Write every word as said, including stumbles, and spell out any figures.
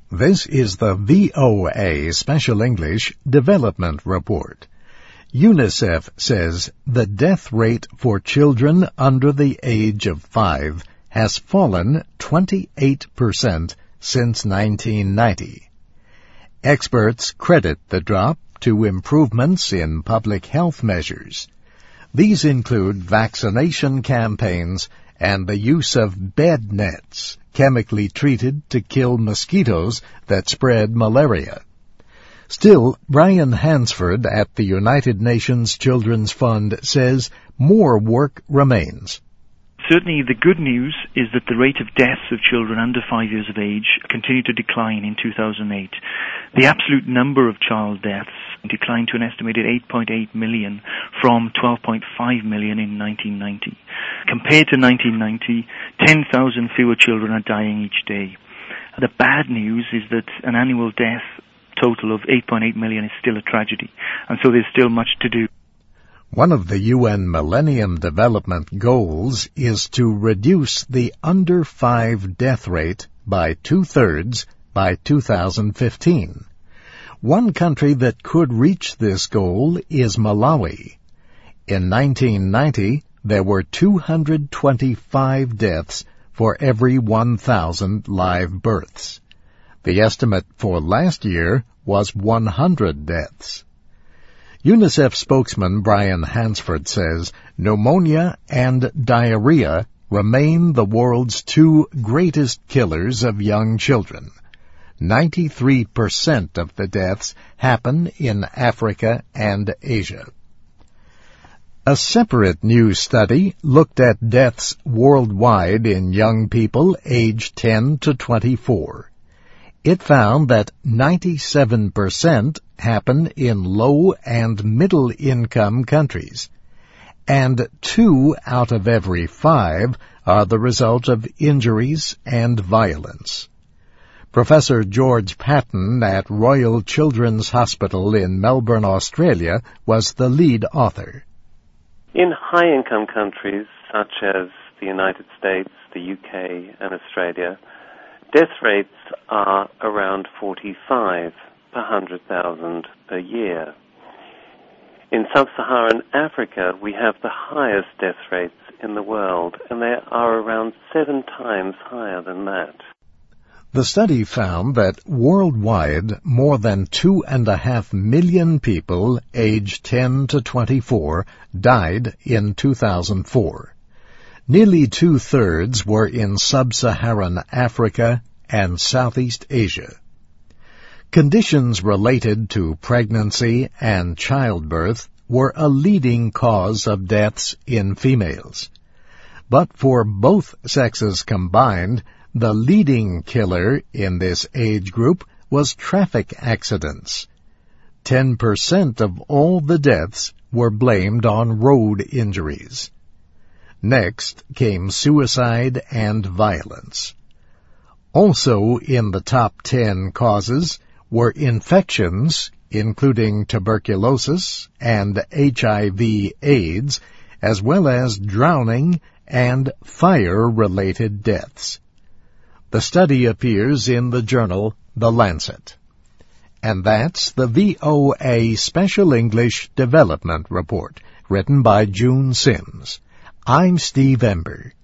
This is the V O A Special English Development Report. UNICEF says the death rate for children under the age of five has fallen twenty-eight percent since nineteen ninety. Experts credit the drop to improvements in public health measures. These include vaccination campaigns and the use of bed nets, chemically treated to kill mosquitoes that spread malaria. Still, Brian Hansford at the United Nations Children's Fund says more work remains. Certainly the good news is that the rate of deaths of children under five years of age continued to decline in two thousand eight. The absolute number of child deaths declined to an estimated eight point eight million from twelve point five million in nineteen ninety. Compared to nineteen ninety, ten thousand fewer children are dying each day. The bad news is that an annual death total of eight point eight million is still a tragedy, and so there's still much to do. One of the U N Millennium Development Goals is to reduce the under five death rate by two-thirds by two thousand fifteen. One country that could reach this goal is Malawi. In nineteen ninety, there were two hundred twenty-five deaths for every one thousand live births. The estimate for last year was one hundred deaths. UNICEF spokesman Brian Hansford says pneumonia and diarrhea remain the world's two greatest killers of young children. ninety-three percent of the deaths happen in Africa and Asia. A separate new study looked at deaths worldwide in young people aged ten to twenty-four. It found that ninety-seven percent happen in low and middle-income countries, and two out of every five are the result of injuries and violence. Professor George Patton at Royal Children's Hospital in Melbourne, Australia, was the lead author. In high-income countries such as the United States, the U K, and Australia, death rates are around forty-five per one hundred thousand per year. In sub-Saharan Africa, we have the highest death rates in the world, and they are around seven times higher than that. The study found that worldwide, more than two and a half million people aged ten to twenty-four died in two thousand four. Nearly two-thirds were in sub-Saharan Africa and Southeast Asia. Conditions related to pregnancy and childbirth were a leading cause of deaths in females. But for both sexes combined, the leading killer in this age group was traffic accidents. Ten percent of all the deaths were blamed on road injuries. Next came suicide and violence. Also in the top ten causes were infections, including tuberculosis and H I V AIDS, as well as drowning and fire-related deaths. The study appears in the journal The Lancet. And that's the V O A Special English Development Report, written by June Sims. I'm Steve Ember.